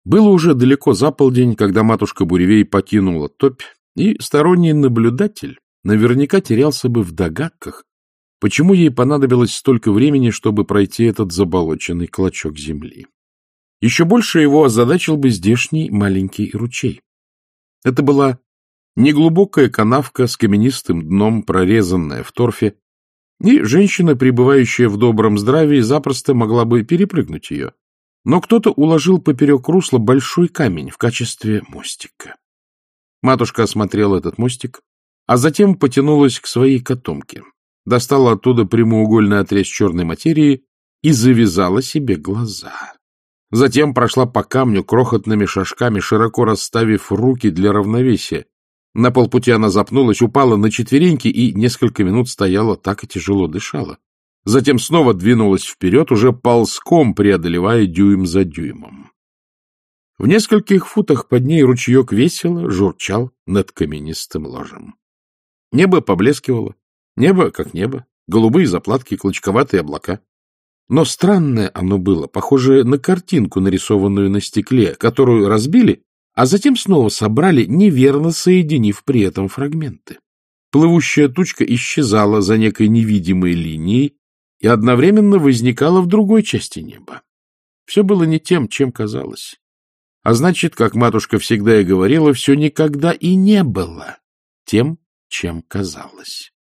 Было уже далеко за полдень, когда матушка Буревей покинула топь, и сторонний наблюдатель наверняка терялся бы в догадках, почему ей понадобилось столько времени, чтобы пройти этот заболоченный клочок земли. Еще больше его озадачил бы здешний маленький ручей. Это была неглубокая канавка с каменистым дном, прорезанная в торфе, и женщина, пребывающая в добром здравии, запросто могла бы перепрыгнуть ее. Но кто-то уложил поперек русла большой камень в качестве мостика. Матушка осмотрела этот мостик, а затем потянулась к своей котомке, достала оттуда прямоугольный отрез черной материи и завязала себе глаза. Затем прошла по камню крохотными шажками, широко расставив руки для равновесия. На полпути она запнулась, упала на четвереньки и несколько минут стояла так и тяжело дышала. Затем снова двинулась вперед, уже ползком преодолевая дюйм за дюймом. В нескольких футах под ней ручеек весело журчал над каменистым ложем. Небо поблескивало. Небо как небо, голубые заплатки, клочковатые облака. Но странное оно было, похожее на картинку, нарисованную на стекле, которую разбили, а затем снова собрали, неверно соединив при этом фрагменты. Плывущая тучка исчезала за некой невидимой линией и одновременно возникала в другой части неба. Все было не тем, чем казалось. А значит, как матушка всегда и говорила, все никогда и не было тем, чем казалось.